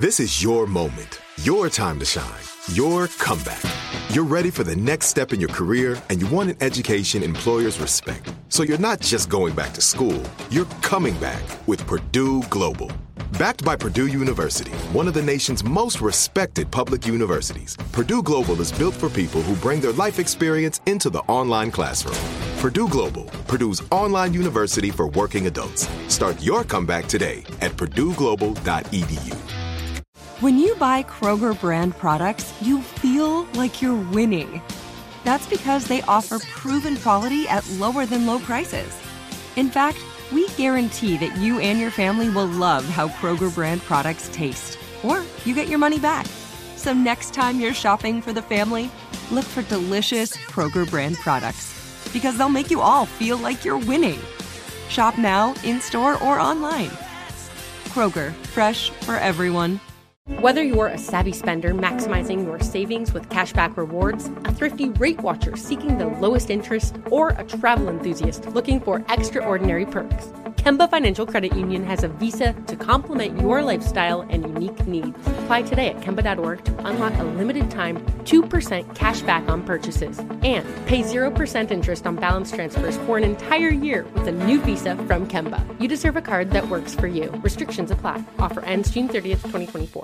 This is your moment, your time to shine, your comeback. You're ready for the next step in your career, and you want an education employers respect. So you're not just going back to school, you're coming back with Purdue Global. Backed by Purdue University, one of the nation's most respected public universities, Purdue Global is built for people who bring their life experience into the online classroom. Purdue Global, Purdue's online university for working adults. Start your comeback today at purdueglobal.edu. When you buy Kroger brand products, you feel like you're winning. That's because they offer proven quality at lower than low prices. In fact, we guarantee that you and your family will love how Kroger brand products taste, or you get your money back. So next time you're shopping for the family, look for delicious Kroger brand products, because they'll make you all feel like you're winning. Shop now, in-store, or online. Kroger, fresh for everyone. Whether you're a savvy spender maximizing your savings with cashback rewards, a thrifty rate watcher seeking the lowest interest, or a travel enthusiast looking for extraordinary perks, Kemba Financial Credit Union has a visa to complement your lifestyle and unique needs. Apply today at Kemba.org to unlock a limited-time 2% cash back on purchases and pay 0% interest on balance transfers for an entire year with a new visa from Kemba. You deserve a card that works for you. Restrictions apply. Offer ends June 30th, 2024.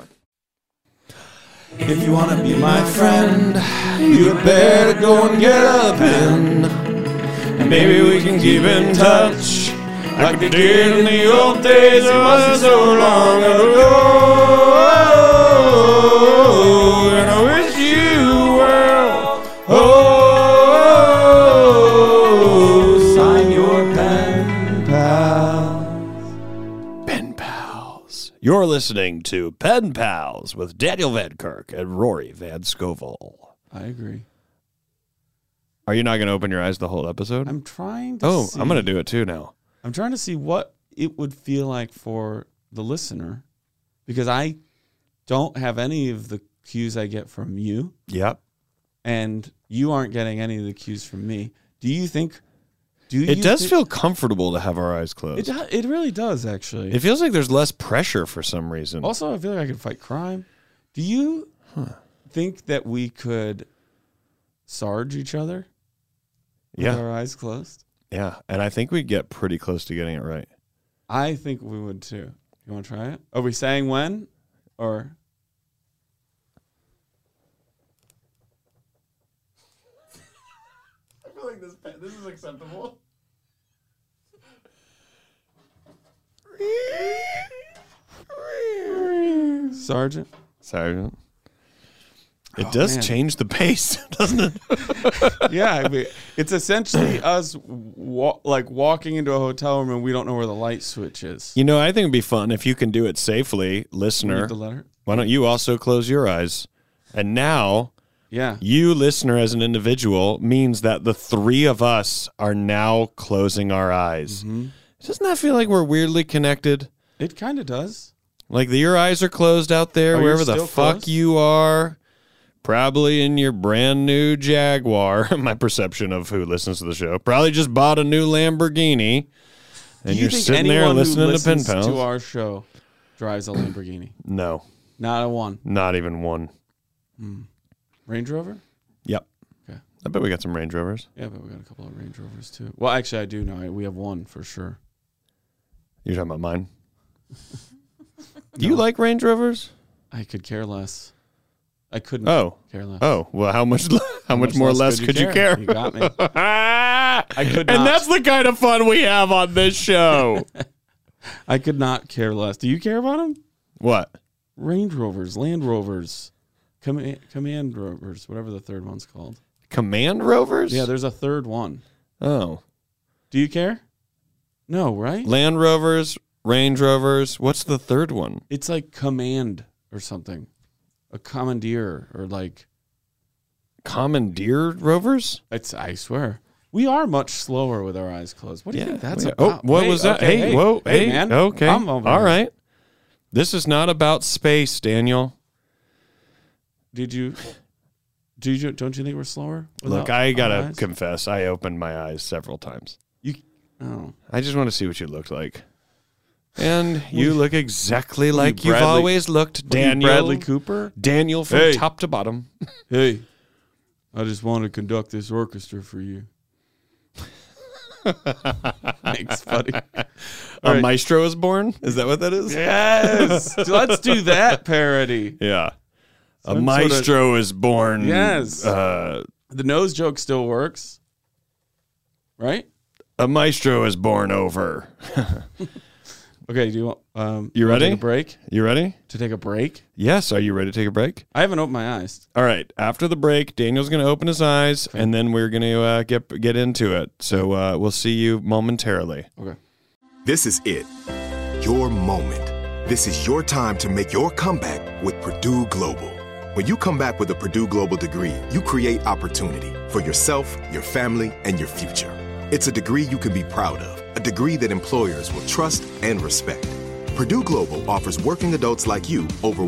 If you want to be my friend, you better go and get a pen. And maybe we can keep in touch like we did in the old days. It wasn't so long ago. And I wish you well. Oh, sign your pen pals. Pen pals. You're listening to Pen Pals with Daniel Van Kirk and Rory Van Scovel. I agree. Are you not going to open your eyes the whole episode? I'm trying to see. I'm going to do it too now. I'm trying to see what it would feel like for the listener, because I don't have any of the cues I get from you. Yep. And you aren't getting any of the cues from me. Do you think... It does feel comfortable to have our eyes closed. It really does, actually. It feels like there's less pressure for some reason. Also, I feel like I could fight crime. Do you think that we could Sarge each other with our eyes closed? Yeah, and I think we'd get pretty close to getting it right. I think we would, too. You want to try it? Are we saying when? Or... I feel like this is acceptable. Sergeant. It does change the pace, doesn't it? Yeah, I mean, it's essentially us walking into a hotel room and we don't know where the light switch is. You know, I think it'd be fun if you can do it safely, listener. Read the letter. Why don't you also close your eyes? And now, you, listener, as an individual, means that the three of us are now closing our eyes. Mm-hmm. Doesn't that feel like we're weirdly connected? It kind of does. Like your eyes are closed out there, wherever the fuck closed? You are. Probably in your brand new Jaguar. My perception of who listens to the show. Probably just bought a new Lamborghini. And you're sitting there listening to Pen Pals. To our show drives a Lamborghini? No. Not a one? Not even one. Range Rover? Yep. Okay. I bet we got some Range Rovers. Yeah, but we got a couple of Range Rovers too. Well, actually, I do know. We have one for sure. You're talking about mine? Do you like Range Rovers? I could care less. I couldn't care less. Oh, well, how much more less could you care? You got me. I could not. And that's the kind of fun we have on this show. I could not care less. Do you care about them? What? Range Rovers, Land Rovers, Command Rovers, whatever the third one's called. Command Rovers? Yeah, there's a third one. Oh. Do you care? No, right? Land Rovers, Range Rovers. What's the third one? It's like Command or something. A Commandeer or like... Commandeer Rovers? I swear. We are much slower with our eyes closed. What do you think that's about? Oh, what was that? Okay, Hey, man. Okay. I'm over All here. right. This is not about space, Daniel. Don't you think we're slower? Look, I gotta confess, I opened my eyes several times. I just want to see what you looked like. And you look exactly like you've Bradley- always looked, Daniel. Bradley Cooper? Daniel from Hey. top to bottom. Hey, I just want to conduct this orchestra for you. Thanks, buddy. A maestro is born? Is that what that is? Yes. Let's do that parody. Yeah. A Some maestro is born. Yes. The nose joke still works. Right? A maestro is born over. Okay, do you want You ready? take a break? You ready? To take a break? Yes. Are you ready to take a break? I haven't opened my eyes. All right. After the break, Daniel's going to open his eyes, and then we're going to get into it. So we'll see you momentarily. Okay. This is it. Your moment. This is your time to make your comeback with Purdue Global. When you come back with a Purdue Global degree, you create opportunity for yourself, your family, and your future. It's a degree you can be proud of, a degree that employers will trust and respect. Purdue Global offers working adults like you over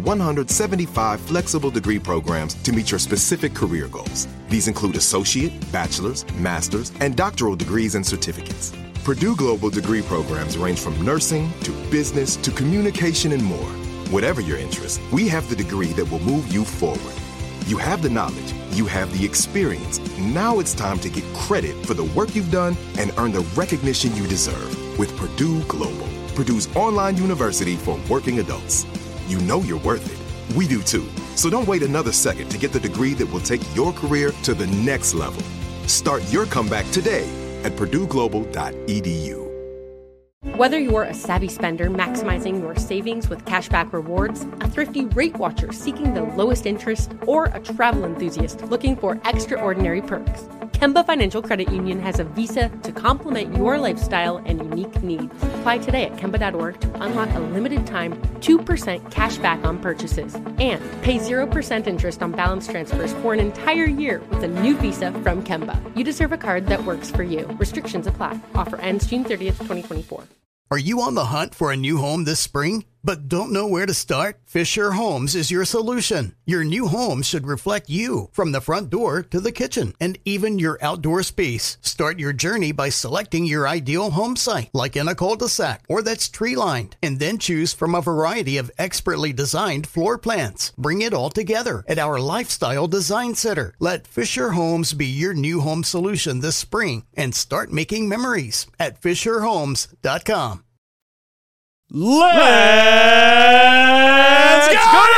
175 flexible degree programs to meet your specific career goals. These include associate, bachelor's, master's, and doctoral degrees and certificates. Purdue Global degree programs range from nursing to business to communication and more. Whatever your interest, we have the degree that will move you forward. You have the knowledge, you have the experience. Now it's time to get credit for the work you've done and earn the recognition you deserve with Purdue Global, Purdue's online university for working adults. You know you're worth it. We do too. So don't wait another second to get the degree that will take your career to the next level. Start your comeback today at purdueglobal.edu. Whether you're a savvy spender maximizing your savings with cashback rewards, a thrifty rate watcher seeking the lowest interest, or a travel enthusiast looking for extraordinary perks, Kemba Financial Credit Union has a visa to complement your lifestyle and unique needs. Apply today at Kemba.org to unlock a limited time 2% cash back on purchases and pay 0% interest on balance transfers for an entire year with a new visa from Kemba. You deserve a card that works for you. Restrictions apply. Offer ends June 30th, 2024. Are you on the hunt for a new home this spring, but don't know where to start? Fisher Homes is your solution. Your new home should reflect you, from the front door to the kitchen, and even your outdoor space. Start your journey by selecting your ideal home site, like in a cul-de-sac or that's tree-lined, and then choose from a variety of expertly designed floor plans. Bring it all together at our Lifestyle Design Center. Let Fisher Homes be your new home solution this spring and start making memories at FisherHomes.com. Let's go to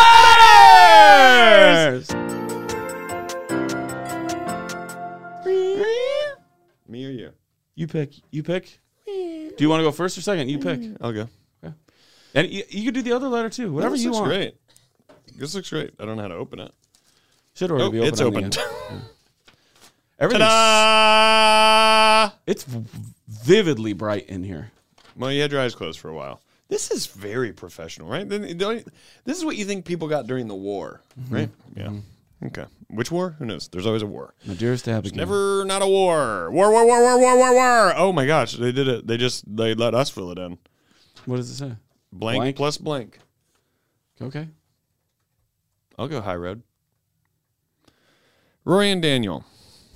letters! Me or you? You pick. You pick. Do you want to go first or second? You pick. I'll go. Okay. And you could do the other letter too. Whatever This you looks want. great. This looks great. I don't know how to open it. Should already be open. It's on opened. the end. Yeah. Everything's Ta-da! it's vividly bright in here. Well, you had your eyes closed for a while. This is very professional, right? This is what you think people got during the war, right? Yeah. Okay. Which war? Who knows? There's always a war. My dearest Abigail. Never not a war. War. Oh my gosh, they did it. They let us fill it in. What does it say? Blank plus blank. Okay. I'll go high road. Rory and Daniel.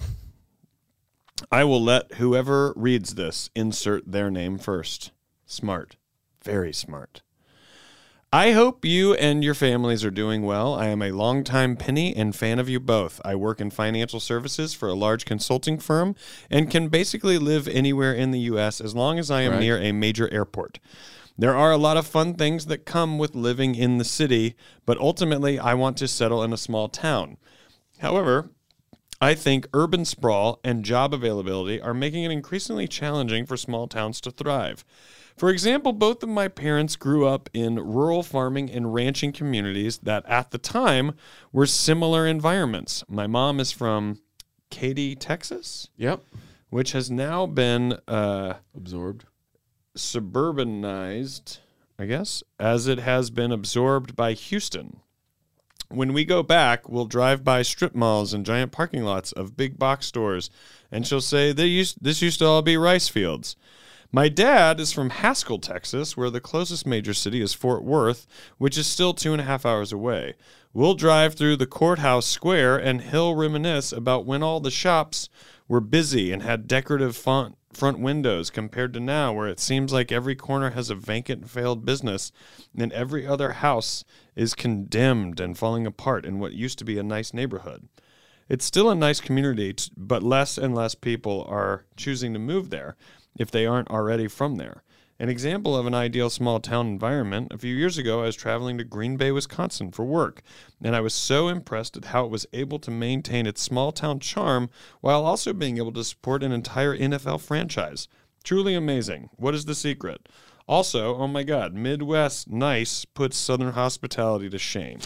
I will let whoever reads this insert their name first. Smart. Very smart. I hope you and your families are doing well. I am a longtime Penny and fan of you both. I work in financial services for a large consulting firm and can basically live anywhere in the U.S. as long as I am near a major airport. There are a lot of fun things that come with living in the city, but ultimately I want to settle in a small town. However, I think urban sprawl and job availability are making it increasingly challenging for small towns to thrive. For example, both of my parents grew up in rural farming and ranching communities that at the time were similar environments. My mom is from Katy, Texas. Yep. Which has now been absorbed, suburbanized, I guess, as it has been absorbed by Houston. When we go back, we'll drive by strip malls and giant parking lots of big box stores, and she'll say, this used to all be rice fields. My dad is from Haskell, Texas, where the closest major city is Fort Worth, which is still 2.5 hours away. We'll drive through the courthouse square, and he'll reminisce about when all the shops were busy and had decorative font front windows compared to now, where it seems like every corner has a vacant, failed business, and every other house is condemned and falling apart in what used to be a nice neighborhood. It's still a nice community, but less and less people are choosing to move there if they aren't already from there. An example of an ideal small town environment, a few years ago, I was traveling to Green Bay, Wisconsin for work, and I was so impressed at how it was able to maintain its small town charm while also being able to support an entire NFL franchise. Truly amazing. What is the secret? Also, oh my God, Midwest nice puts Southern hospitality to shame.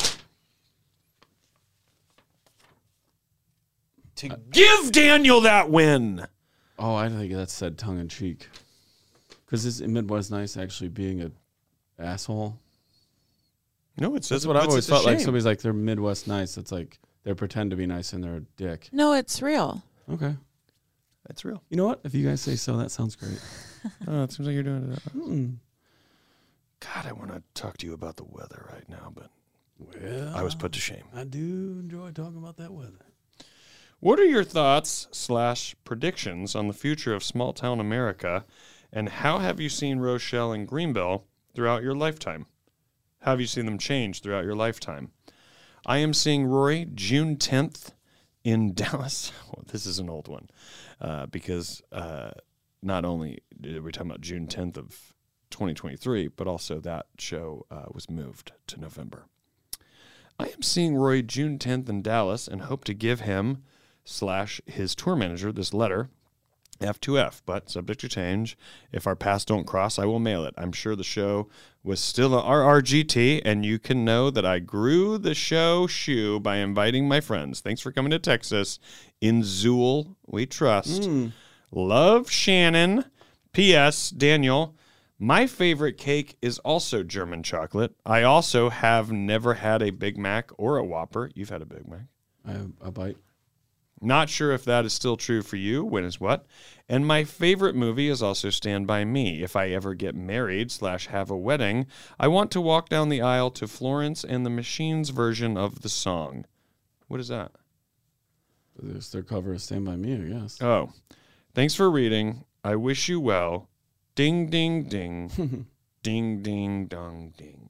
To give Daniel that win. Oh, I think that's said tongue-in-cheek. Because is Midwest nice actually being an asshole? No, it says that's what I've always felt like. Somebody's like, they're Midwest nice. It's like they pretend to be nice and they're a dick. No, it's real. Okay. That's real. You know what? If you guys say so, that sounds great. Oh, it seems like you're doing it. God, I want to talk to you about the weather right now, but I was put to shame. I do enjoy talking about that weather. What are your thoughts / predictions on the future of small town America, and how have you seen Rochelle and Greenville throughout your lifetime? How have you seen them change throughout your lifetime? I am seeing Rory June 10th in Dallas. Well, this is an old one because not only are we talking about June 10th of 2023, but also that show was moved to November. I am seeing Rory June 10th in Dallas and hope to give him / his tour manager this letter, F2F, but subject to change. If our paths don't cross, I will mail it. I'm sure the show was still an RRGT, and you can know that I grew the shoe by inviting my friends. Thanks for coming to Texas. In Zool, we trust. Love, Shannon. P.S. Daniel, my favorite cake is also German chocolate. I also have never had a Big Mac or a Whopper. You've had a Big Mac. I have a bite. Not sure if that is still true for you. When is what? And my favorite movie is also Stand By Me. If I ever get married / have a wedding, I want to walk down the aisle to Florence and the Machine's version of the song. What is that? It's their cover of Stand By Me, I guess. Oh. Thanks for reading. I wish you well. Ding, ding, ding. Ding, ding, dong, ding.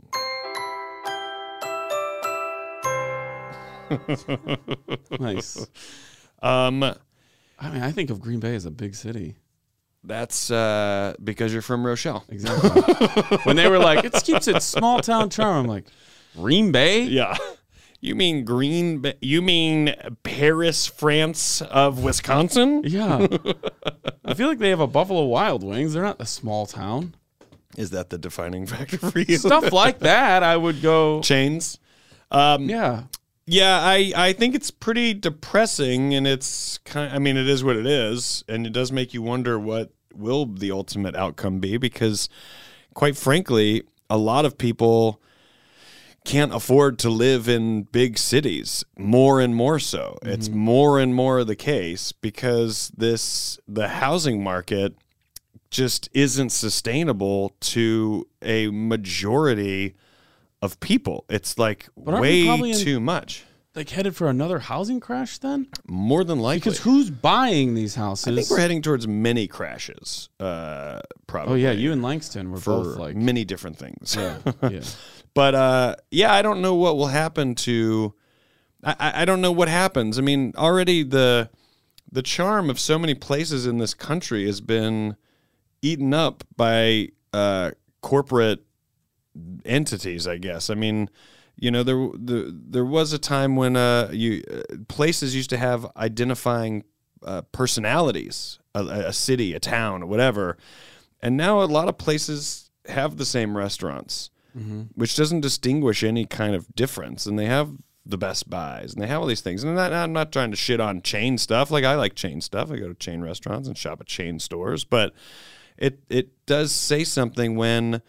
Nice. I mean, I think of Green Bay as a big city. That's because you're from Rochelle. Exactly. When they were like, it keeps its small town charm, I'm like, Green Bay? Yeah. You mean Green Bay? You mean Paris, France of Wisconsin? Yeah. I feel like they have a Buffalo Wild Wings. They're not a small town. Is that the defining factor for you? Stuff like that, I would go. Chains? Yeah. Yeah, I think it's pretty depressing, and it's kind. I mean, it is what it is, and it does make you wonder what will the ultimate outcome be, because, quite frankly, a lot of people can't afford to live in big cities, more and more so. Mm-hmm. It's more and more the case because the housing market just isn't sustainable to a majority of people. It's like way too much. Like headed for another housing crash then? More than likely. Because who's buying these houses? I think we're heading towards many crashes, probably. Oh, yeah. You and Langston were both like... many different things. Yeah. Yeah. But, yeah, I don't know what will happen to... I don't know what happens. I mean, already the charm of so many places in this country has been eaten up by corporate entities, I guess. I mean, you know, there was a time when places used to have identifying personalities, a city, a town, or whatever, and now a lot of places have the same restaurants, which doesn't distinguish any kind of difference, and they have the Best Buys, and they have all these things. And I'm not trying to shit on chain stuff. Like, I like chain stuff. I go to chain restaurants and shop at chain stores, but it does say something when,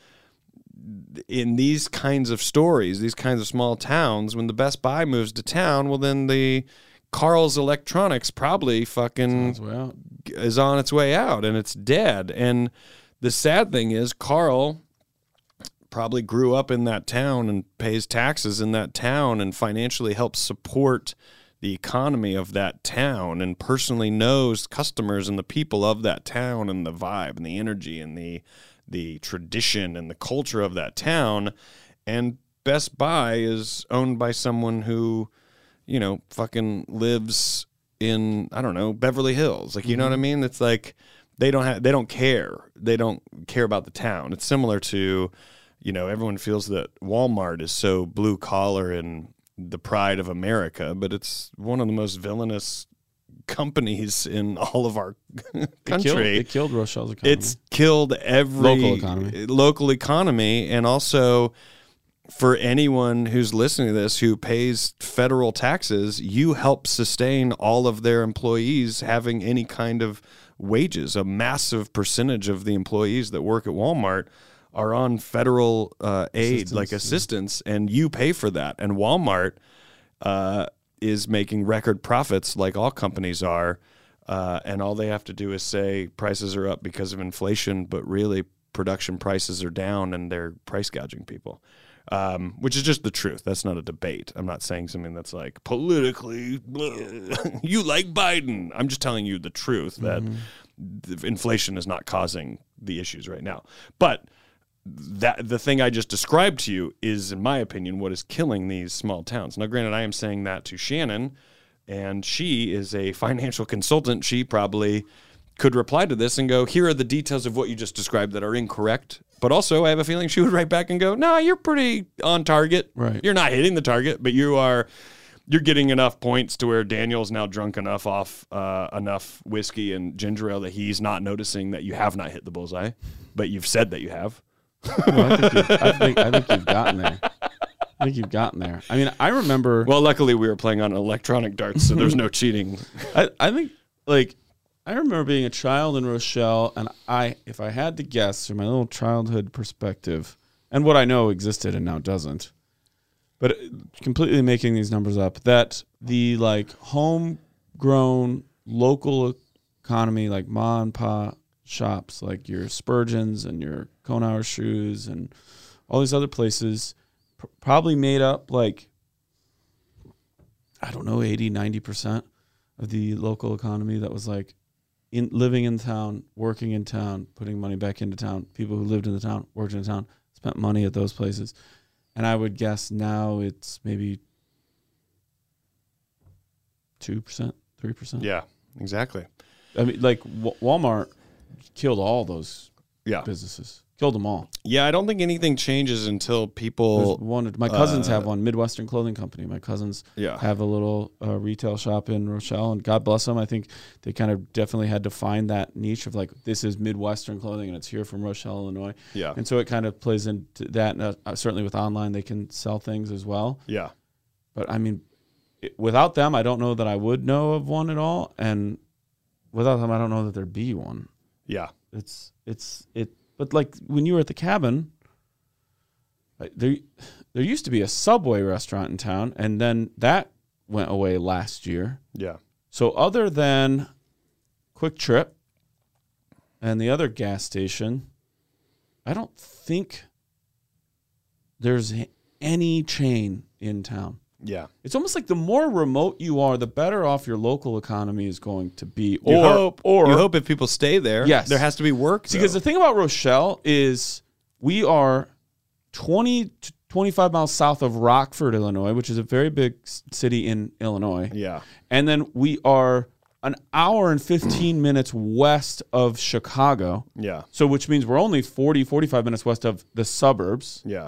in these kinds of stories, these kinds of small towns, when the Best Buy moves to town, well, then the Carl's Electronics probably fucking is on its way out, and it's dead. And the sad thing is, Carl probably grew up in that town and pays taxes in that town and financially helps support the economy of that town and personally knows customers and the people of that town and the vibe and the energy and the tradition and the culture of that town. And Best Buy is owned by someone who, you know, fucking lives in, I don't know, Beverly Hills. Like, you know what I mean? It's like they don't care. They don't care about the town. It's similar to, you know, everyone feels that Walmart is so blue collar and the pride of America, but it's one of the most villainous companies in all of our country. It killed Rochelle's economy. It's killed every local economy. And also, for anyone who's listening to this who pays federal taxes, you help sustain all of their employees having any kind of wages. A massive percentage of the employees that work at Walmart are on federal aid, assistance, and you pay for that. And Walmart is making record profits like all companies are, and all they have to do is say prices are up because of inflation, but really production prices are down and they're price gouging people, which is just the truth. That's not a debate. I'm not saying something that's like politically, you like Biden. I'm just telling you the truth that inflation is not causing the issues right now. But that the thing I just described to you is, in my opinion, what is killing these small towns. Now, granted, I am saying that to Shannon, and she is a financial consultant. She probably could reply to this and go, here are the details of what you just described that are incorrect. But also, I have a feeling she would write back and go, no, you're pretty on target. Right. You're not hitting the target, but you're getting enough points to where Daniel's now drunk enough off enough whiskey and ginger ale that he's not noticing that you have not hit the bullseye, but you've said that you have. I think you've gotten there. I think you've gotten there. I mean, I remember. Well, luckily we were playing on electronic darts, so there's no cheating. I think, like, I remember being a child in Rochelle, and if I had to guess from my little childhood perspective, and what I know existed and now doesn't, but completely making these numbers up, that the like homegrown local economy, like ma and pa shops, like your Spurgeons and your Konauer Shoes and all these other places, probably made up like, I don't know, 80, 90% of the local economy that was like living in town, working in town, putting money back into town. People who lived in the town, worked in town, spent money at those places. And I would guess now it's maybe 2%, 3%. Yeah, exactly. I mean, like Walmart killed all those businesses. Killed them all. Yeah, I don't think anything changes until people... My cousins have one, Midwestern Clothing Company. My cousins have a little retail shop in Rochelle, and God bless them. I think they kind of definitely had to find that niche of like, this is Midwestern clothing, and it's here from Rochelle, Illinois. Yeah. And so it kind of plays into that. And, certainly with online, they can sell things as well. Yeah. But, I mean, without them, I don't know that I would know of one at all. And without them, I don't know that there'd be one. Yeah. But like when you were at the cabin, there used to be a Subway restaurant in town, and then that went away last year. Yeah. So other than Quick Trip and the other gas station, I don't think there's any chain in town. Yeah. It's almost like the more remote you are, the better off your local economy is going to be. You hope if people stay there, there has to be work. Because the thing about Rochelle is we are 20 to 25 miles south of Rockford, Illinois, which is a very big city in Illinois. Yeah. And then we are an hour and 15 minutes west of Chicago. Yeah. So which means we're only 40, 45 minutes west of the suburbs. Yeah.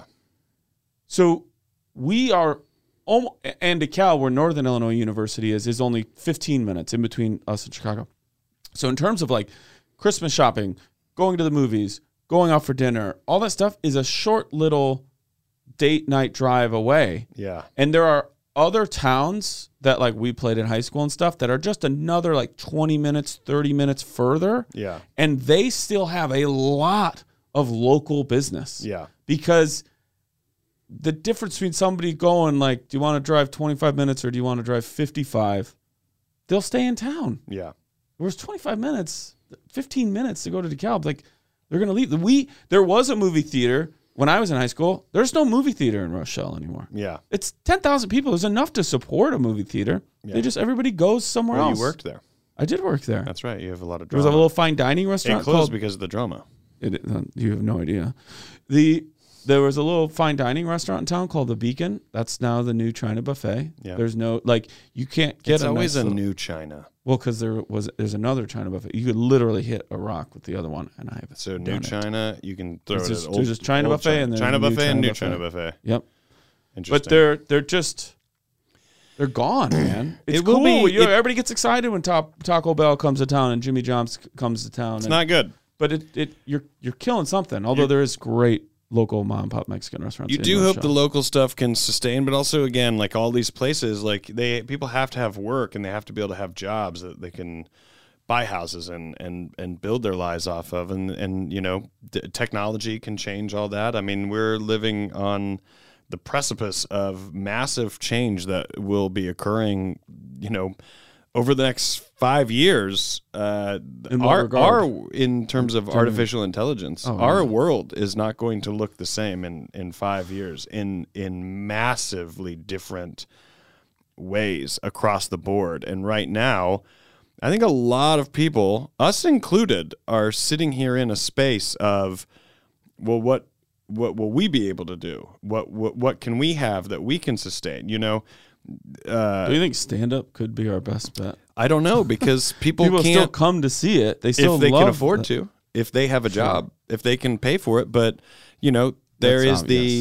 So we are... and DeKalb, where Northern Illinois University is only 15 minutes in between us and Chicago. So in terms of like Christmas shopping, going to the movies, going out for dinner, all that stuff is a short little date night drive away. Yeah. And there are other towns that like we played in high school and stuff that are just another like 20 minutes, 30 minutes further. Yeah. And they still have a lot of local business. Yeah. Because the difference between somebody going like, do you want to drive 25 minutes or do you want to drive 55? They'll stay in town. Yeah. Whereas 25 minutes, 15 minutes to go to DeKalb, like they're going to leave. There was a movie theater when I was in high school, there's no movie theater in Rochelle anymore. Yeah. It's 10,000 people. There's enough to support a movie theater. Yeah. Everybody goes somewhere else. You worked there. I did work there. That's right. You have a lot of drama. There was a little fine dining restaurant. It closed because of the drama. You have no idea. There was a little fine dining restaurant in town called The Beacon. That's now the new China buffet. Yeah. There's no, you can't get it's always a new China. Well, because there's another China buffet. You could literally hit a rock with the other one, and I have so new China. You can throw it. There's just China buffet China. and then China buffet and new China buffet. Yep. Interesting. But they're gone, man. It's cool. Everybody gets excited when Taco Bell comes to town and Jimmy John's comes to town. It's not good. But you're killing something. Although there is great local mom and pop Mexican restaurants. You do hope the local stuff can sustain, but also again, like all these places, like people have to have work and they have to be able to have jobs that they can buy houses and build their lives off of, and technology can change all that. I mean, we're living on the precipice of massive change that will be occurring, over the next 5 years, in terms of artificial intelligence, our world is not going to look the same in 5 years in massively different ways across the board. And right now, I think a lot of people, us included, are sitting here in a space of, well, what will we be able to do? What can we have that we can sustain? Do you think stand-up could be our best bet? I don't know, because people can't still come to see it. They still if they can afford to, if they have a job, if they can pay for it. But there's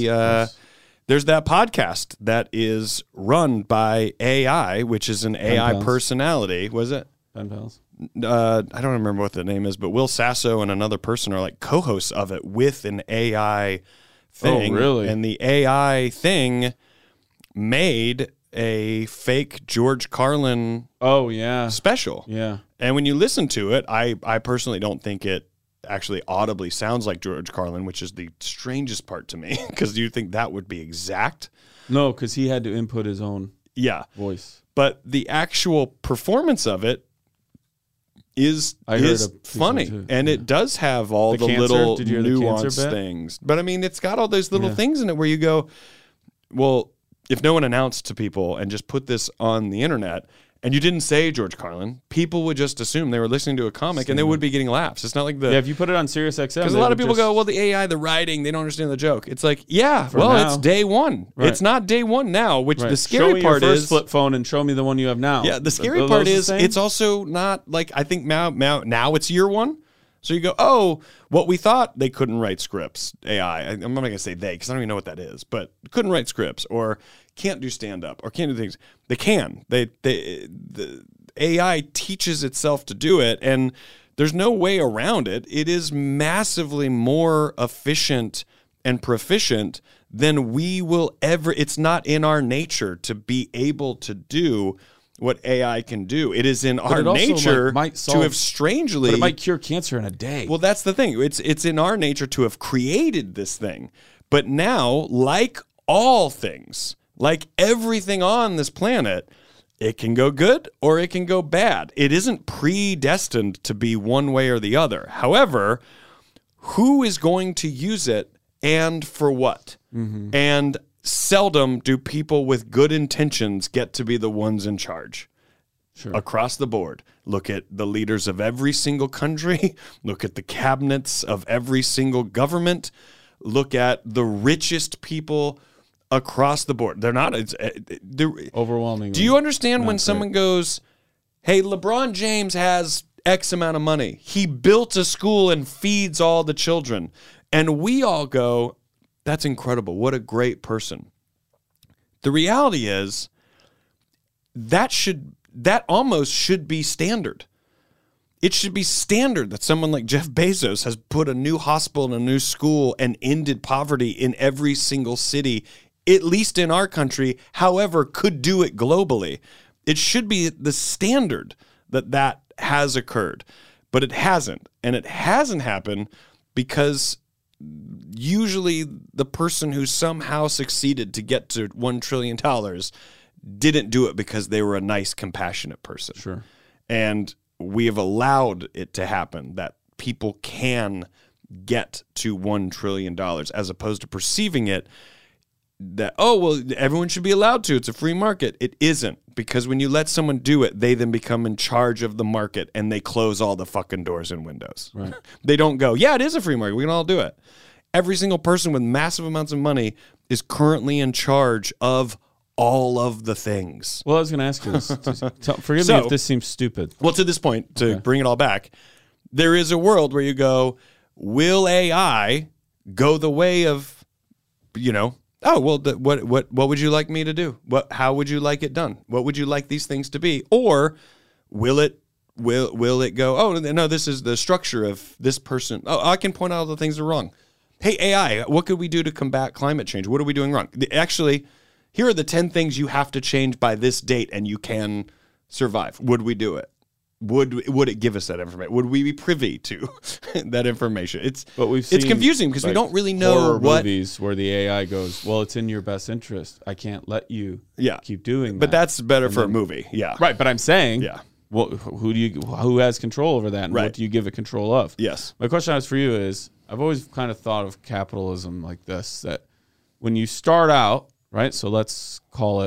that podcast that is run by AI, which is an AI personality. Was it Ben Pals? I don't remember what the name is, but Will Sasso and another person are like co-hosts of it with an AI thing. Oh, really? And the AI thing made a fake George Carlin special. Yeah. And when you listen to it, I personally don't think it actually audibly sounds like George Carlin, which is the strangest part to me, because you think that would be exact. No, because he had to input his own voice. But the actual performance of it is funny, and it does have all the little nuanced things. But I mean, it's got all those little things in it where you go, well, if no one announced to people and just put this on the internet and you didn't say George Carlin, people would just assume they were listening to a comic and they would be getting laughs. It's not like if you put it on SiriusXM. Because a lot of people go, well, the AI, the writing, they don't understand the joke. It's like, it's day one. Right. It's not day one now, which the scary part is. Show me your first flip phone and show me the one you have now. Yeah, the scary part is it's also not like, I think now it's year one. So you go, oh, what we thought they couldn't write scripts, AI. I'm not going to say they, because I don't even know what that is, but couldn't write scripts or can't do stand-up or can't do things. They can. The AI teaches itself to do it, and there's no way around it. It is massively more efficient and proficient than we will ever. It's not in our nature to be able to do what AI can do. It is in our nature to have strangely... But it might cure cancer in a day. Well, that's the thing. It's in our nature to have created this thing. But now, like all things, like everything on this planet, it can go good or it can go bad. It isn't predestined to be one way or the other. However, who is going to use it and for what? Mm-hmm. And seldom do people with good intentions get to be the ones in charge. Sure. Across the board. Look at the leaders of every single country. Look at the cabinets of every single government. Look at the richest people across the board. They're not... they're overwhelmingly. Do you understand when someone goes, hey, LeBron James has X amount of money. He built a school and feeds all the children. And we all go... That's incredible. What a great person. The reality is that almost should be standard. It should be standard that someone like Jeff Bezos has put a new hospital and a new school and ended poverty in every single city, at least in our country, however, could do it globally. It should be the standard that has occurred, but it hasn't. And it hasn't happened because usually the person who somehow succeeded to get to $1 trillion didn't do it because they were a nice, compassionate person. Sure. And we have allowed it to happen, that people can get to $1 trillion, as opposed to perceiving it that, oh, well, everyone should be allowed to. It's a free market. It isn't, because when you let someone do it, they then become in charge of the market and they close all the fucking doors and windows. Right. They don't go, yeah, it is a free market. We can all do it. Every single person with massive amounts of money is currently in charge of all of the things. Well, I was going to ask you this. Forgive me if this seems stupid. Well, to this point, to bring it all back, there is a world where you go, will AI go the way of, oh, well, what would you like me to do? How would you like it done? What would you like these things to be? Or will it go, oh, no, this is the structure of this person. Oh, I can point out all the things that are wrong. Hey, AI, what could we do to combat climate change? What are we doing wrong? Actually, here are the 10 things you have to change by this date and you can survive. Would we do it? Would it give us that information? Would we be privy to that information? It's confusing because we don't really know what movies where the AI goes, well, it's in your best interest. I can't let you keep doing that. But that's better for a movie. Yeah. Right, but I'm saying well, who has control over that and what do you give it control of? Yes. My question for you is, I've always kind of thought of capitalism like this, that when you start out, right? So let's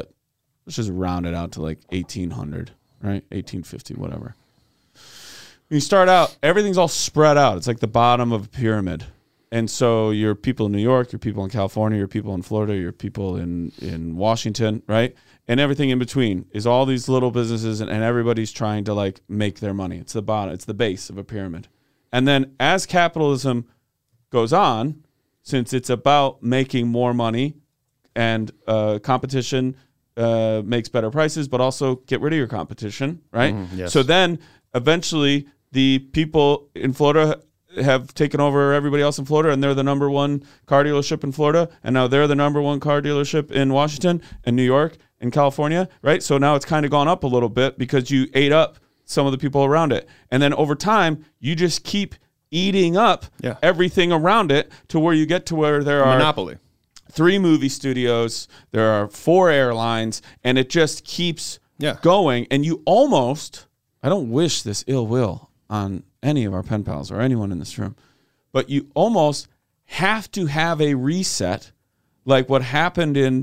just round it out to like 1800, right? 1850, whatever. When you start out, everything's all spread out. It's like the bottom of a pyramid. And so your people in New York, your people in California, your people in Florida, your people in Washington, right? And everything in between is all these little businesses, and everybody's trying to like make their money. It's the bottom. It's the base of a pyramid. And then as capitalism goes on, since it's about making more money and competition makes better prices, but also get rid of your competition, right? Yes. So then eventually the people in Florida have taken over everybody else in Florida, and they're the number one car dealership in Florida, and now they're the number one car dealership in Washington and New York and California, right? So now it's kind of gone up a little bit because you ate up some of the people around it. And then over time, you just keep eating up everything around it to where you get to where there are monopoly. 3 movie studios, there are 4 airlines, and it just keeps going. And you almost, I don't wish this ill will on any of our pen pals or anyone in this room, but you almost have to have a reset like what happened in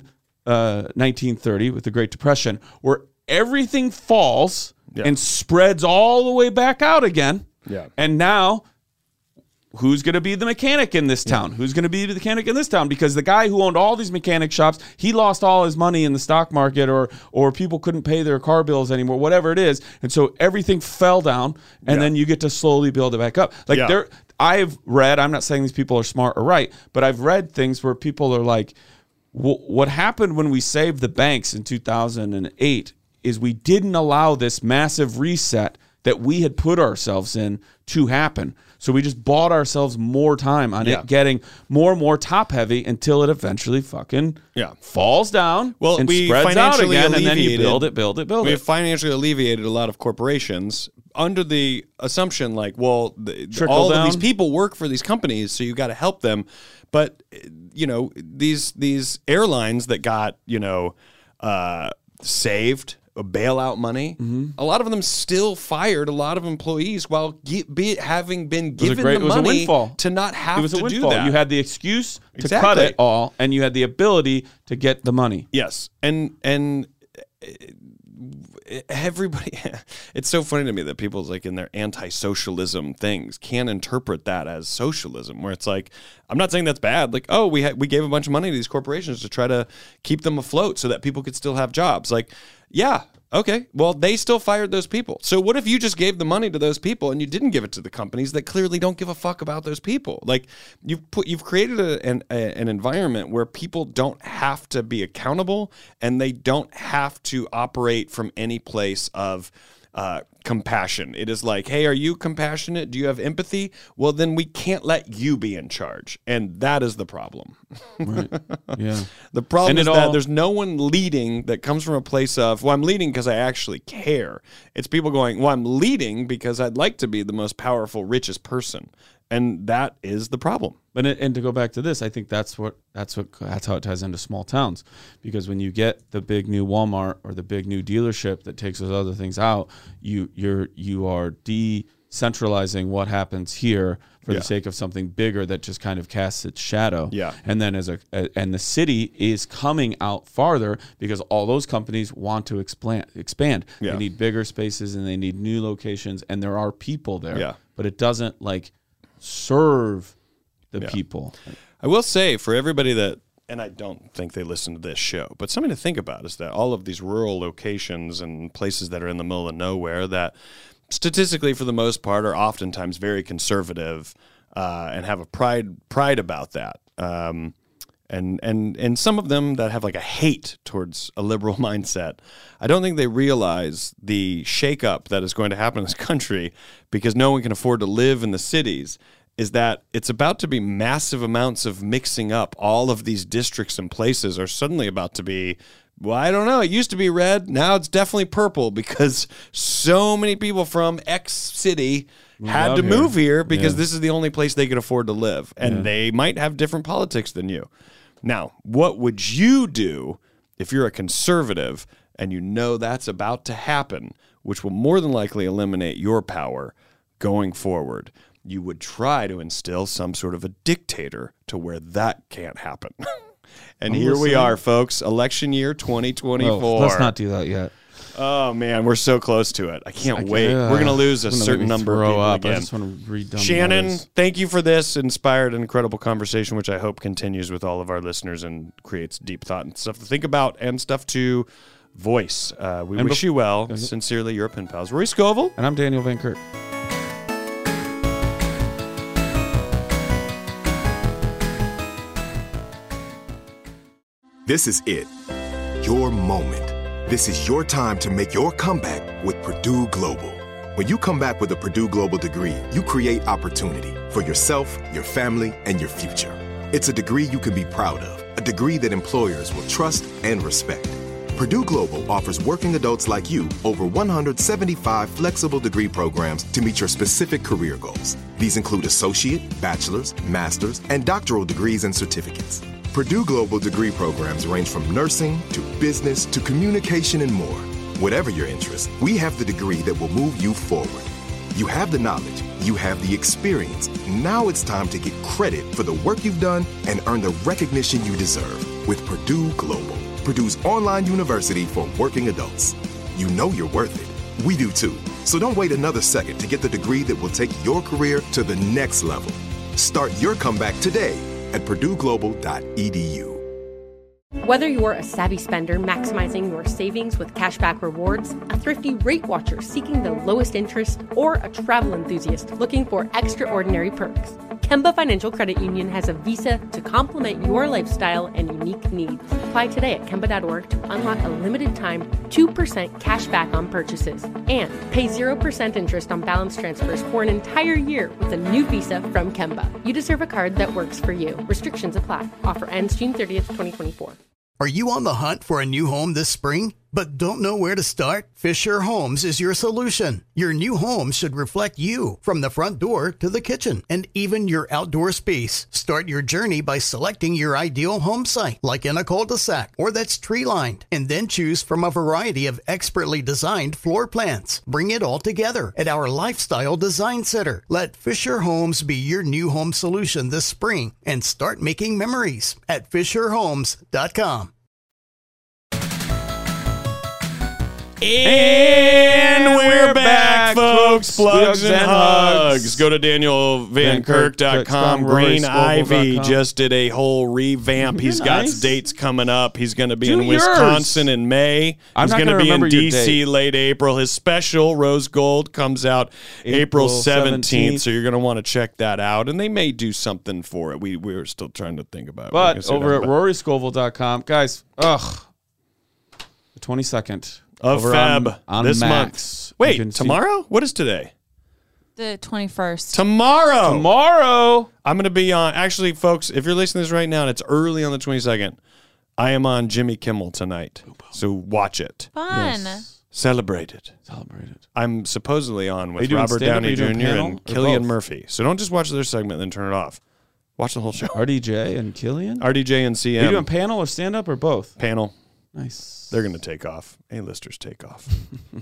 1930 with the Great Depression, where everything falls and spreads all the way back out again. Yeah. And now, who's going to be the mechanic in this town? Who's going to be the mechanic in this town? Because the guy who owned all these mechanic shops, he lost all his money in the stock market, or people couldn't pay their car bills anymore, whatever it is. And so everything fell down, and then you get to slowly build it back up. Like I've read, I'm not saying these people are smart or right, but I've read things where people are like, what happened when we saved the banks in 2008 is we didn't allow this massive reset that we had put ourselves in to happen. So we just bought ourselves more time on it getting more and more top heavy until it eventually fucking falls down and spreads out again, and then you build it. We financially alleviated a lot of corporations under the assumption like, well, all of these people work for these companies, so you got to help them. But, these airlines that got, saved, bailout money, a lot of them still fired a lot of employees while having been given the money to not have to do that. You had the excuse to cut it all, and you had the ability to get the money. Yes, and everybody, it's so funny to me that people's like in their anti-socialism things can interpret that as socialism, where it's like, I'm not saying that's bad. Like, oh, we gave a bunch of money to these corporations to try to keep them afloat so that people could still have jobs. Like, yeah, okay, well, they still fired those people. So what if you just gave the money to those people and you didn't give it to the companies that clearly don't give a fuck about those people? Like, you've created an environment where people don't have to be accountable, and they don't have to operate from any place of compassion. It is like, hey, are you compassionate? Do you have empathy? Well, then we can't let you be in charge. And that is the problem. Right. Yeah. The problem is that there's no one leading that comes from a place of, well, I'm leading because I actually care. It's people going, well, I'm leading because I'd like to be the most powerful, richest person. And that is the problem. And to go back to this, I think that's how it ties into small towns, because when you get the big new Walmart or the big new dealership that takes those other things out, you are centralizing what happens here for the sake of something bigger that just kind of casts its shadow. Yeah. And then and the city is coming out farther because all those companies want to expand. Yeah. They need bigger spaces and they need new locations, and there are people there. Yeah. But it doesn't like serve the people. I will say for everybody that, and I don't think they listen to this show, but something to think about is that all of these rural locations and places that are in the middle of nowhere that statistically for the most part are oftentimes very conservative and have a pride about that. And some of them that have like a hate towards a liberal mindset, I don't think they realize the shakeup that is going to happen in this country because no one can afford to live in the cities, is that it's about to be massive amounts of mixing up. All of these districts and places are suddenly about to be, well, I don't know. It used to be red. Now it's definitely purple because so many people from X city had to move here because this is the only place they could afford to live. And they might have different politics than you. Now, what would you do if you're a conservative and you know that's about to happen, which will more than likely eliminate your power going forward? You would try to instill some sort of a dictator to where that can't happen. And here we are, folks. Election year 2024. Well, let's not do that yet. Oh, man, we're so close to it. I can't wait. We're going to lose a certain number of people again. I just want to read down Shannon, thank you for this inspired and incredible conversation, which I hope continues with all of our listeners and creates deep thought and stuff to think about and stuff to voice. We wish you well. Sincerely, your pen pals, Rory Scovel. And I'm Daniel Van Kirk. This is it. Your moment. This is your time to make your comeback with Purdue Global. When you come back with a Purdue Global degree, you create opportunity for yourself, your family, and your future. It's a degree you can be proud of, a degree that employers will trust and respect. Purdue Global offers working adults like you over 175 flexible degree programs to meet your specific career goals. These include associate, bachelor's, master's, and doctoral degrees and certificates. Purdue Global degree programs range from nursing to business to communication and more. Whatever your interest, we have the degree that will move you forward. You have the knowledge, you have the experience. Now it's time to get credit for the work you've done and earn the recognition you deserve with Purdue Global, Purdue's online university for working adults. You know you're worth it. We do too. So don't wait another second to get the degree that will take your career to the next level. Start your comeback today at purdueglobal.edu. Whether you're a savvy spender maximizing your savings with cashback rewards, a thrifty rate watcher seeking the lowest interest, or a travel enthusiast looking for extraordinary perks, Kemba Financial Credit Union has a visa to complement your lifestyle and unique needs. Apply today at Kemba.org to unlock a limited time 2% cash back on purchases and pay 0% interest on balance transfers for an entire year with a new visa from Kemba. You deserve a card that works for you. Restrictions apply. Offer ends June 30th, 2024. Are you on the hunt for a new home this spring, but don't know where to start? Fisher Homes is your solution. Your new home should reflect you, from the front door to the kitchen, and even your outdoor space. Start your journey by selecting your ideal home site, like in a cul-de-sac or that's tree-lined, and then choose from a variety of expertly designed floor plans. Bring it all together at our Lifestyle Design Center. Let Fisher Homes be your new home solution this spring and start making memories at FisherHomes.com. And we're back, folks. Plugs and hugs. Go to DanielVanKirk.com. Green Ivy just did a whole revamp. He's got dates coming up. He's going to be in Wisconsin in May. He's going to be in D.C. late April. His special, Rose Gold, comes out April 17th, so you're going to want to check that out. And they may do something for it. We're still trying to think about it. But over at RoryScovel.com, guys, the 22nd. Of Feb on this Max. Month. Wait, tomorrow? What is today? The 21st. Tomorrow. I'm going to be on. Actually, folks, if you're listening to this right now and it's early on the 22nd, I am on Jimmy Kimmel tonight. So watch it. Fun. Yes. Celebrate it. I'm supposedly on with Robert Downey Jr. and Cillian Murphy. So don't just watch their segment and then turn it off. Watch the whole show. RDJ and Cillian? RDJ and CM. Are you doing panel or stand-up or both? Panel. Nice. They're going to take off. A-listers take off.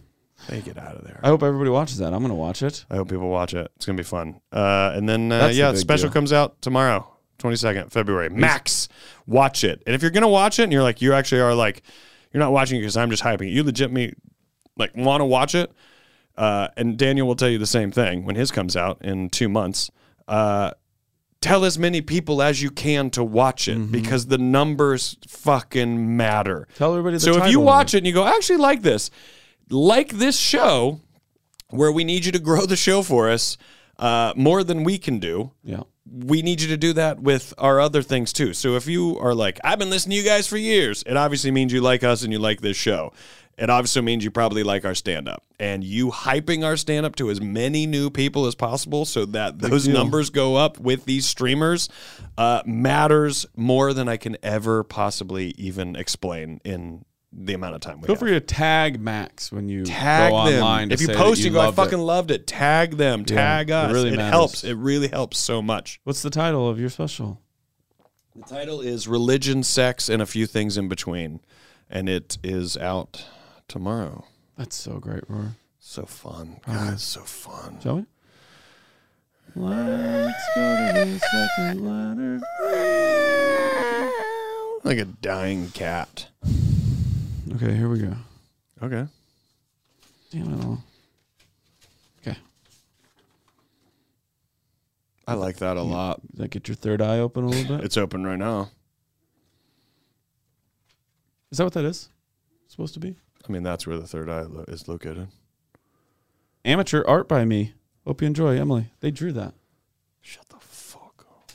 They get out of there. I hope everybody watches that. I'm going to watch it. I hope people watch it. It's going to be fun. And then, special deal. comes out tomorrow, 22nd February. Max, watch it. And if you're going to watch it and you're like, you actually are like, you're not watching it because I'm just hyping it. You legitimately like want to watch it. And Daniel will tell you the same thing when his comes out in 2 months. Tell as many people as you can to watch it because the numbers fucking matter. Tell everybody the So if title you of watch it and you go, I actually like this show, where we need you to grow the show for us more than we can do. Yeah. We need you to do that with our other things too. So if you are like, I've been listening to you guys for years, it obviously means you like us and you like this show. It obviously means you probably like our stand-up. And you hyping our stand-up to as many new people as possible so that those numbers go up with these streamers matters more than I can ever possibly even explain in the amount of time we have. Feel free to tag Max when you Tag go them. online. To if you say post, that you go, I loved fucking it. loved it. Tag them. Tag us. It really it matters. helps. It really helps so much. What's the title of your special? The title is Religion, Sex, and a Few Things in Between. And it is out tomorrow. That's so great, Roar. So fun. God, it's so fun. Shall we? Let's go to the second letter. Like a dying cat. Okay, here we go. Okay. Damn it all. Okay. I like that a lot. Does that get your third eye open a little bit? It's open right now. Is that what that is? Supposed to be? I mean, that's where the third eye is located. Amateur art by me. Hope you enjoy, Emily. They drew that. Shut the fuck up.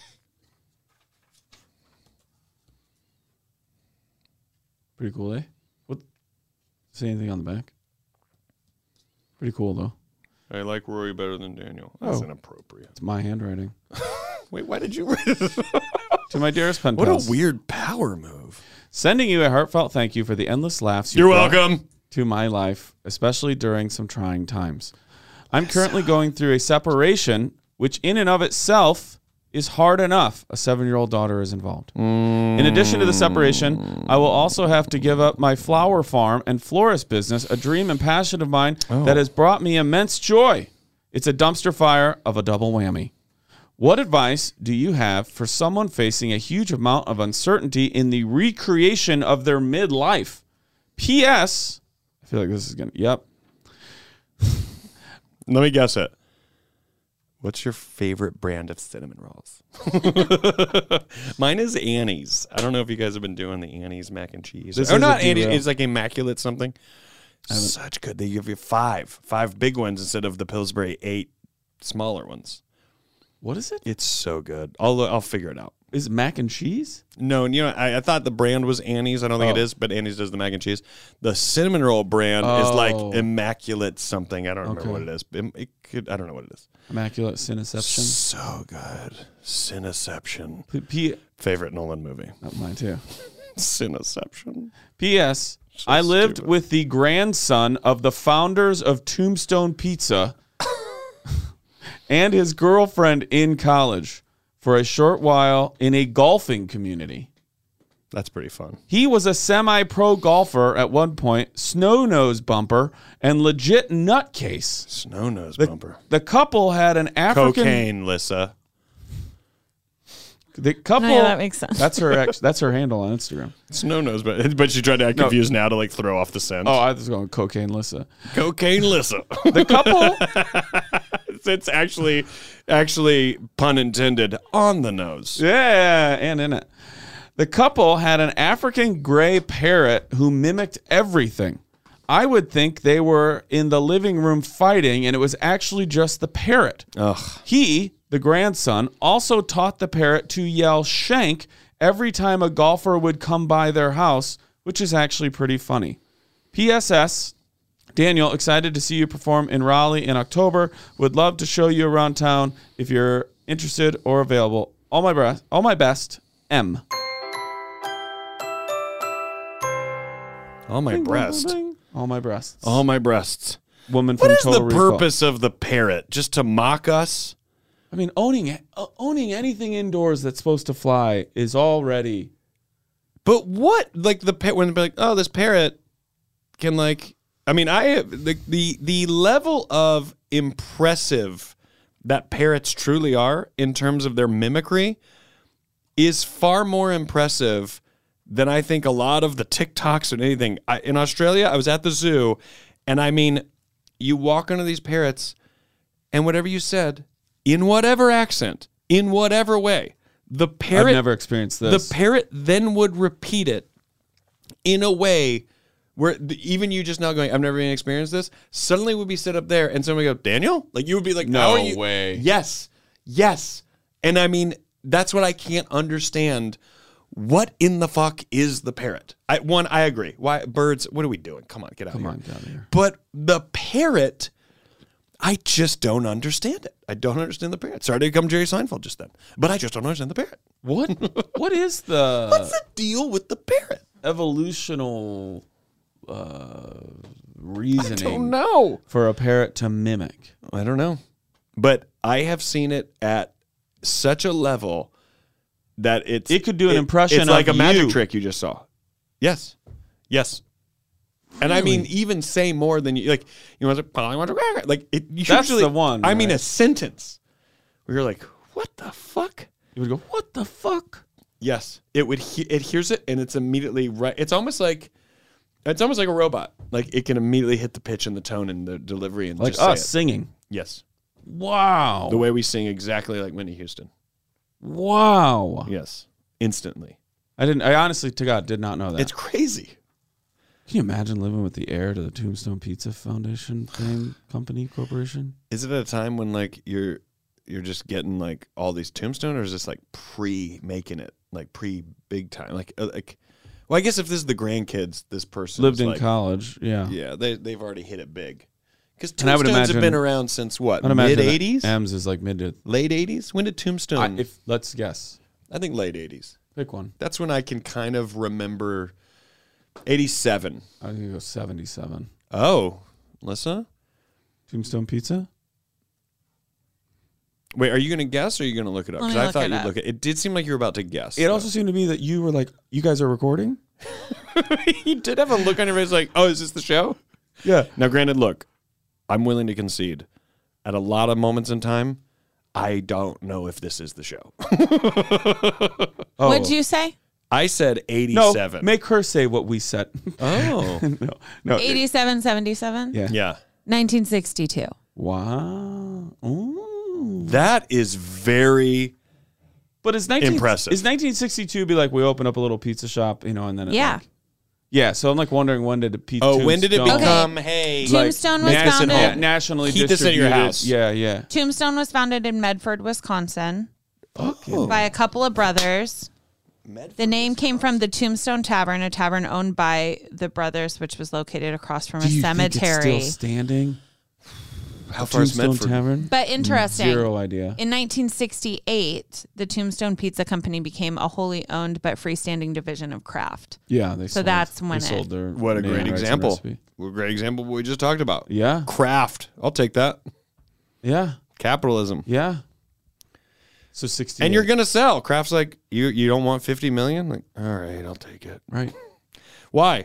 Pretty cool, eh? What? Say anything on the back? Pretty cool, though. I like Rory better than Daniel. That's Oh. inappropriate. It's my handwriting. Wait, why did you write it? To my dearest pen What pals. a weird power move. Sending you a heartfelt thank you for the endless laughs You're brought welcome. to my life, especially during some trying times. I'm currently going through a separation, which in and of itself is hard enough. A 7-year-old daughter is involved. In addition to the separation, I will also have to give up my flower farm and florist business, a dream and passion of mine that has brought me immense joy. It's a dumpster fire of a double whammy. What advice do you have for someone facing a huge amount of uncertainty in the recreation of their midlife? P.S. I feel like this is going to... Yep. Let me guess it. What's your favorite brand of cinnamon rolls? Mine is Annie's. I don't know if you guys have been doing the Annie's mac and cheese. This Or is not a Annie's. derail. It's like Immaculate something. Such good. They give you five big ones instead of the Pillsbury 8 smaller ones. What is it? It's so good. I'll figure it out. Is it mac and cheese? No, and I thought the brand was Annie's. I don't think it is, but Annie's does the mac and cheese. The cinnamon roll brand is like Immaculate something. I don't remember what it is. It could. I don't know what it is. Immaculate Cineception. So good. Cineception. P- Favorite Nolan movie. Mine too. Cineception. P.S. I lived stupid. with the grandson of the founders of Tombstone Pizza and his girlfriend in college for a short while in a golfing community. That's pretty fun. He was a semi-pro golfer at one point, snow nose bumper, and legit nutcase. Snow nose bumper. The couple had an African... Cocaine, Lissa. The couple... Yeah, that makes sense. That's her handle on Instagram. Snow nose, but she tried to act confused now to like throw off the scent. Oh, I was going Cocaine Lissa. Cocaine, Lissa. The couple... It's actually pun intended on the nose. Yeah, and in it. The couple had an African gray parrot who mimicked everything. I would think they were in the living room fighting, and it was actually just the parrot. Ugh. He, the grandson, also taught the parrot to yell "shank" every time a golfer would come by their house, which is actually pretty funny. PSS, Daniel, excited to see you perform in Raleigh in October. Would love to show you around town if you're interested or available. All my best, M. All my breast. All my breasts. All my breasts. Woman from What is Total the Recall. purpose of the parrot? Just to mock us? I mean, owning anything indoors that's supposed to fly is already... But what? Like when they're like, oh, this parrot can like, I mean, the level of impressive that parrots truly are in terms of their mimicry is far more impressive than I think a lot of the TikToks and anything. In Australia, I was at the zoo, and I mean, you walk into these parrots, and whatever you said, in whatever accent, in whatever way, the parrot... I've never experienced this. The parrot then would repeat it in a way where even you just now going, I've never even experienced this, suddenly would be sit up there and somebody go, Daniel? Like, you would be like, no how are you? Way. Yes. And I mean, that's what I can't understand. What in the fuck is the parrot? I agree. Why birds? What are we doing? Come on, get out of here. But the parrot, I just don't understand it. I don't understand the parrot. Sorry to become Jerry Seinfeld just then, but I just don't understand the parrot. What is the... What's the deal with the parrot? Evolutional reasoning. I don't know. For a parrot to mimic. I don't know. But I have seen it at such a level that it could do an impression. It's like a magic trick you just saw. Yes. And I mean, even say more than you like. You want to like it. That's usually, the one. I mean, a sentence where you're like, "What the fuck?" You would go, "What the fuck?" Yes, it would. It hears it and it's immediately right. It's almost like a robot. Like it can immediately hit the pitch and the tone and the delivery and like just say us singing. Yes. Wow. The way we sing exactly like Whitney Houston. Wow. Yes. Instantly. I honestly, to God, did not know that. It's crazy. Can you imagine living with the heir to the Tombstone Pizza Foundation corporation? Is it at a time when like you're just getting like all these Tombstone, or is this like pre-making it, like pre-big time? Like, well, I guess if this is the grandkids, this person lived in college. Yeah. Yeah. They've already hit it big. Because Tombstones have been around since what? Mid-'80s? M's is like mid to... Late 80s? When did Tombstone... let's guess. I think late 80s. Pick one. That's when I can kind of remember 87. I'm going to go 77. Oh. Melissa? Tombstone Pizza? Wait, are you going to guess or are you going to look it up? Because I thought you'd look at it. It did seem like you were about to guess. It also seemed to me that you were like, you guys are recording? You did have a look on your face like, oh, is this the show? Yeah. Now, granted, look. I'm willing to concede. At a lot of moments in time, I don't know if this is the show. What'd you say? I said 87. No, make her say what we said. Oh. No. 87, 77? Yeah. 1962. Wow. Ooh. That is very impressive. Is 1962 be like we open up a little pizza shop, and then yeah, so I'm like wondering when did it when did it become, hey, Tombstone was founded nationally keep this at your house. Yeah. Tombstone was founded in Medford, Wisconsin by a couple of brothers. The name came from the Tombstone Tavern, a tavern owned by the brothers, which was located across from a cemetery. Think it's still standing? How far is Medford? Tavern? But interesting. Zero idea. In 1968, the Tombstone Pizza Company became a wholly owned but freestanding division of Kraft. Yeah, that's when they sold their what a great example. What a great example of what we just talked about. Yeah. Kraft. I'll take that. Yeah. Capitalism. Yeah. So 60. And you're going to sell. Kraft's like, you don't want 50 million? Like, all right, I'll take it. Right. Why?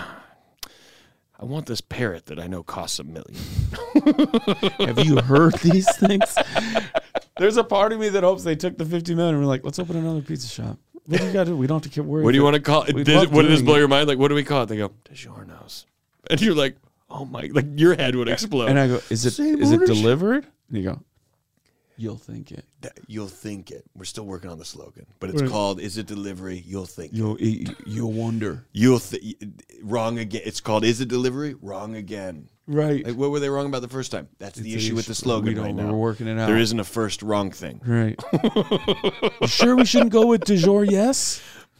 I want this parrot that I know costs $1 million. Have you heard these things? There's a part of me that hopes they took the 50 million and we're like, let's open another pizza shop. What do you got to do? We don't have to get worried. What do you want to call it? What did this blow your mind? Like, what do we call it? They go, DiGiorno's. And you're like, oh my, like your head would explode. And I go, is it delivered? And you go, you'll think it. You'll think it. We're still working on the slogan, but it's called, is it delivery? You'll think it. You'll wonder. Wrong again. It's called, is it delivery? Wrong again. Right. Like, what were they wrong about the first time? That's the issue with the slogan right now. We're working it out. There isn't a first wrong thing. Right. You sure we shouldn't go with DiGiorno? Yes.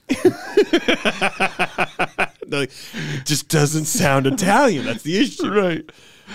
It just doesn't sound Italian. That's the issue. Right.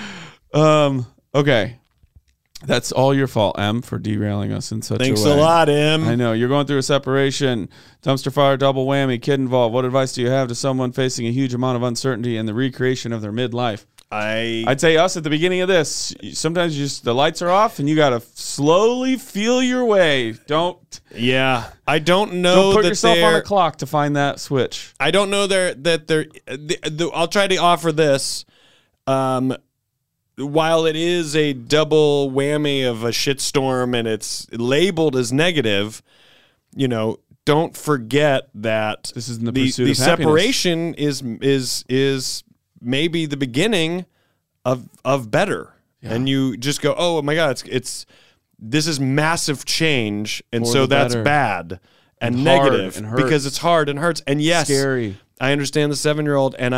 Okay. That's all your fault, Em, for derailing us in such a way. Thanks a lot, Em. I know. You're going through a separation, dumpster fire, double whammy, kid involved. What advice do you have to someone facing a huge amount of uncertainty in the recreation of their midlife? I'd say us at the beginning of this. Sometimes the lights are off and you got to slowly feel your way. Yeah. I don't know. Don't put yourself on a clock to find that switch. I don't know I'll try to offer this. while it is a double whammy of a shitstorm and it's labeled as negative, don't forget that this is in the pursuit the of separation is maybe the beginning of better. Yeah. And you just go, oh my God, this is massive change, and so that's bad and negative and because it's hard and hurts. And yes, scary. I understand the 7-year-old, and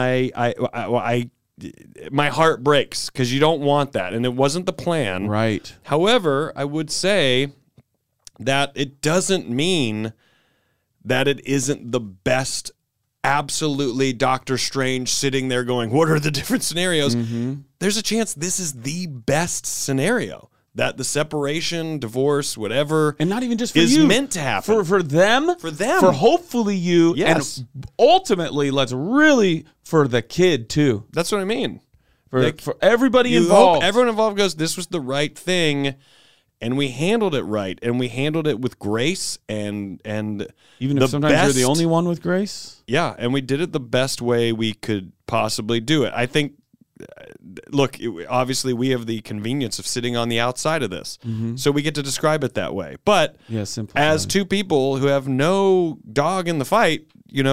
my heart breaks because you don't want that, and it wasn't the plan. Right. However, I would say that it doesn't mean that it isn't the best. Absolutely, Doctor Strange sitting there going, what are the different scenarios? Mm-hmm. There's a chance this is the best scenario, that the separation, divorce, whatever, and not even just for is you, meant to happen. For them, for hopefully you, yes. And ultimately, for the kid too. That's what I mean. For everybody involved. Everyone involved goes, this was the right thing, and we handled it right, and we handled it with grace, and even if sometimes you're the only one with grace. Yeah, and we did it the best way we could possibly do it. I think, look, obviously we have the convenience of sitting on the outside of this, so we get to describe it that way. But as two people who have no dog in the fight,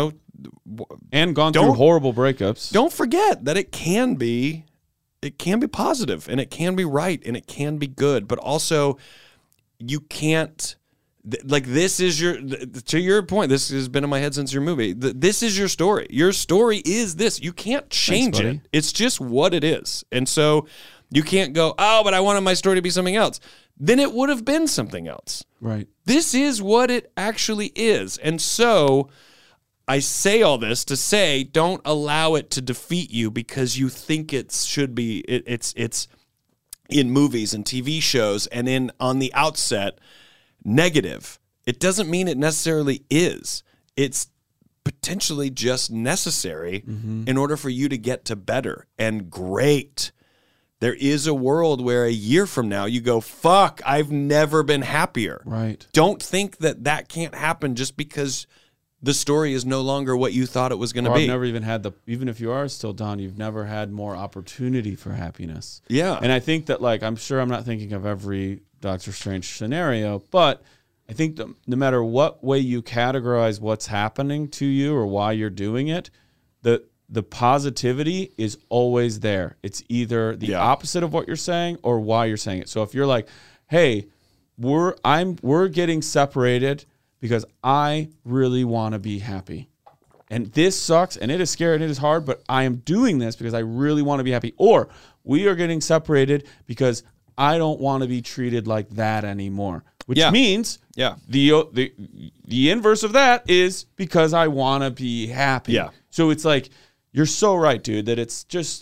and gone through horrible breakups, don't forget that it can be positive, and it can be right, and it can be good, but also you can't, this is to your point, this has been in my head since your movie, this is your story. Your story is this. You can't change it. It's just what it is. And so you can't go, oh, but I wanted my story to be something else. Then it would have been something else. Right. This is what it actually is. And so I say all this to say, don't allow it to defeat you because you think it should be. It's in movies and TV shows and on the outset negative. It doesn't mean it necessarily is. It's potentially just necessary in order for you to get to better and great. There is a world where a year from now you go, fuck, I've never been happier. Right. Don't think that can't happen just because the story is no longer what you thought it was going to be. I've never even had even if you are still Don, you've never had more opportunity for happiness. Yeah. And I think that, I'm sure I'm not thinking of every Doctor Strange scenario, but I think that no matter what way you categorize what's happening to you or why you're doing it, the positivity is always there. It's either the opposite of what you're saying or why you're saying it. So if you're like, hey, we're getting separated because I really want to be happy. And this sucks, and it is scary, and it is hard, but I am doing this because I really want to be happy. Or we are getting separated because I don't want to be treated like that anymore. Which means the inverse of that is because I want to be happy. Yeah. So it's like, you're so right, dude, that it's just,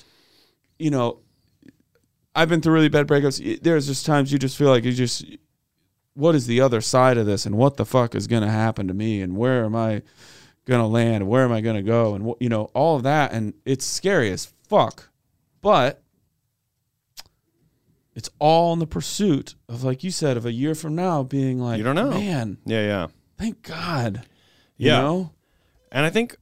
I've been through really bad breakups. There's just times you just feel like what is the other side of this, and what the fuck is going to happen to me, and where am I going to land, and where am I going to go, and all of that, and it's scary as fuck, but it's all in the pursuit of, like you said, of a year from now being like, you don't know, man, thank God, you know, and I think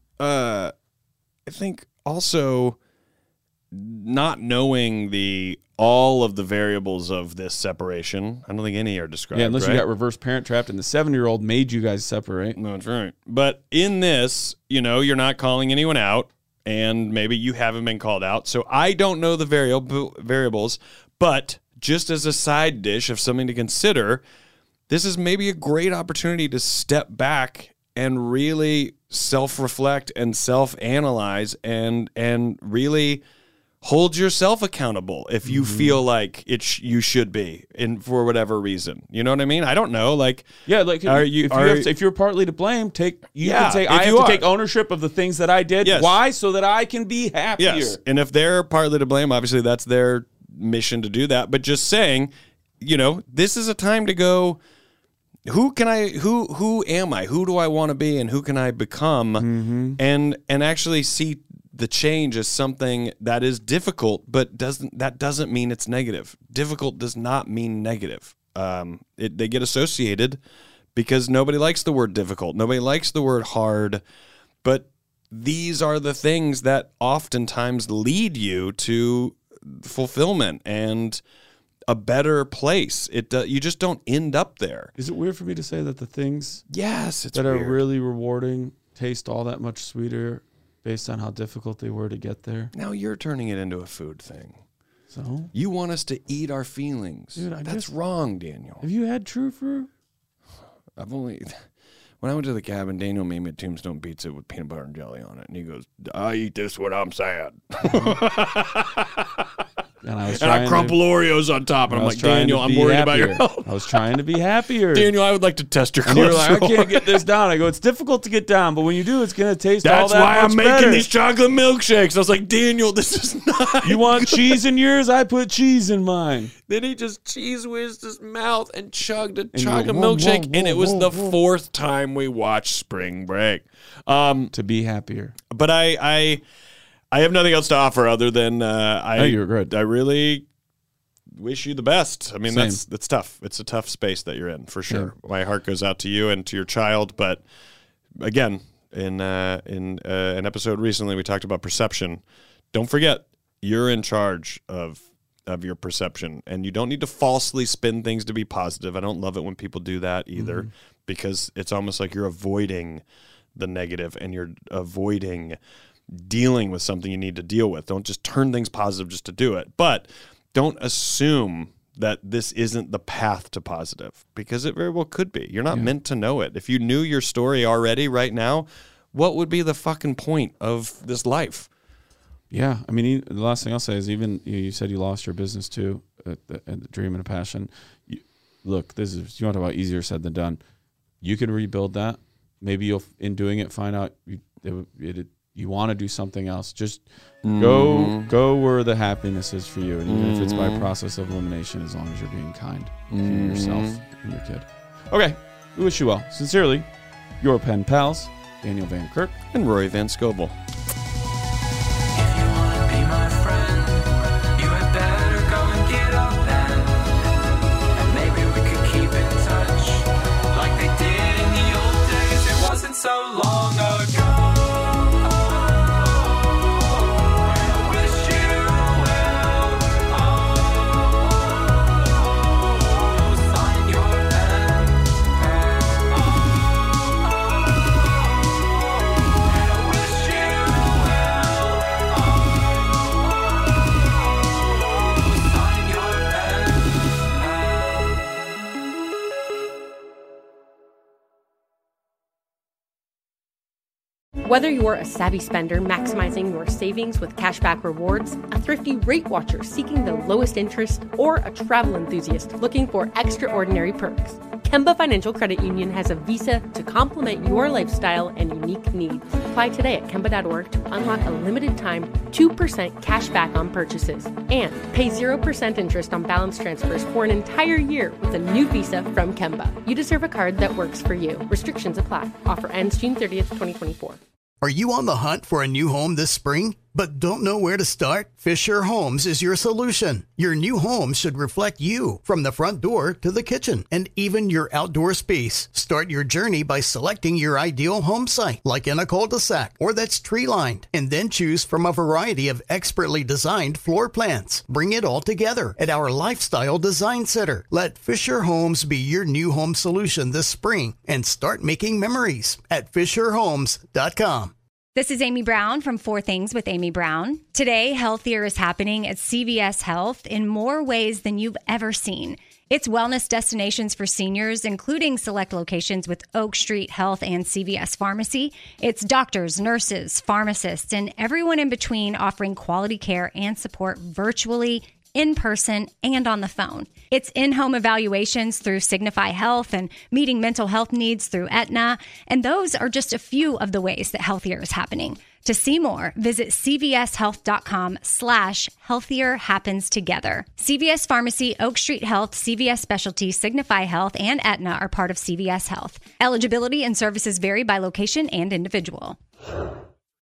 also not knowing all of the variables of this separation. I don't think any are described. Yeah, unless you got reverse parent trapped and the 7-year-old made you guys separate. No, that's right. But in this, you're not calling anyone out, and maybe you haven't been called out. So I don't know the variables, but just as a side dish of something to consider, this is maybe a great opportunity to step back and really self-reflect and self-analyze and really hold yourself accountable if you feel like you should be, for whatever reason. You know what I mean? I don't know. If you're partly to blame, you can say, I have to take ownership of the things that I did. Yes. Why? So that I can be happier. Yes. And if they're partly to blame, obviously that's their mission to do that. But just saying, this is a time to go, who am I? Who do I want to be, and who can I become? And actually see the change as something that is difficult, but that doesn't mean it's negative. Difficult does not mean negative. They get associated because nobody likes the word difficult. Nobody likes the word hard, but these are the things that oftentimes lead you to fulfillment and a better place. You just don't end up there. Is it weird for me to say that the things it's that weird. are really rewarding taste all that much sweeter based on how difficult they were to get there? Now you're turning it into a food thing. So? You want us to eat our feelings. Dude, that's wrong, Daniel. Have you had true fruit? When I went to the cabin, Daniel made me a Tombstone pizza with peanut butter and jelly on it. And he goes, I eat this when I'm sad. And I crumple Oreos on top. And I'm like, Daniel, I'm worried about your health. I was trying to be happier. Daniel, I would like to test your cholesterol. And you're like, I can't get this down. I go, it's difficult to get down, but when you do, it's going to taste all that much better. That's why I'm making better. these chocolate milkshakes. I was like, Daniel, this is not. You want cheese in yours? I put cheese in mine. Then he just cheese whizzed his mouth and chugged a chocolate milkshake. And it was the fourth time we watched Spring Break. To be happier. But I have nothing else to offer other than you're good. I really wish you the best. I mean, Same. that's tough. It's a tough space that you're in, for sure. Yeah. My heart goes out to you and to your child. But again, in an episode recently, we talked about perception. Don't forget, you're in charge of your perception, and you don't need to falsely spin things to be positive. I don't love it when people do that either, because it's almost like you're avoiding the negative and you're avoiding dealing with something you need to deal with. Don't just turn things positive just to do it. But don't assume that this isn't the path to positive, because it very well could be. You're not meant to know it. If you knew your story already right now, what would be the fucking point of this life? Yeah. I mean, the last thing I'll say is, even you said you lost your business too, at the dream and a passion. Look, you want to talk about easier said than done. You can rebuild that. Maybe you'll, in doing it, find out you want to do something else. Just go where the happiness is for you. And even if it's by process of elimination, as long as you're being kind to yourself and your kid. Okay. We wish you well. Sincerely, your pen pals, Daniel Van Kirk and Rory Van Scoble. So long ago. Whether you're a savvy spender maximizing your savings with cashback rewards, a thrifty rate watcher seeking the lowest interest, or a travel enthusiast looking for extraordinary perks, Kemba Financial Credit Union has a visa to complement your lifestyle and unique needs. Apply today at Kemba.org to unlock a limited time 2% cash back on purchases and pay 0% interest on balance transfers for an entire year with a new visa from Kemba. You deserve a card that works for you. Restrictions apply. Offer ends June 30th, 2024. Are you on the hunt for a new home this spring, but don't know where to start? Fisher Homes is your solution. Your new home should reflect you, from the front door to the kitchen, and even your outdoor space. Start your journey by selecting your ideal home site, like in a cul-de-sac or that's tree-lined, and then choose from a variety of expertly designed floor plans. Bring it all together at our Lifestyle Design Center. Let Fisher Homes be your new home solution this spring and start making memories at FisherHomes.com. This is Amy Brown from 4 Things with Amy Brown. Today, healthier is happening at CVS Health in more ways than you've ever seen. It's wellness destinations for seniors, including select locations with Oak Street Health and CVS Pharmacy. It's doctors, nurses, pharmacists, and everyone in between offering quality care and support virtually, in person, and on the phone. It's in-home evaluations through Signify Health and meeting mental health needs through Aetna. And those are just a few of the ways that healthier is happening. To see more, visit cvshealth.com/healthier happens together. CVS Pharmacy, Oak Street Health, CVS Specialty, Signify Health, and Aetna are part of CVS Health. Eligibility and services vary by location and individual.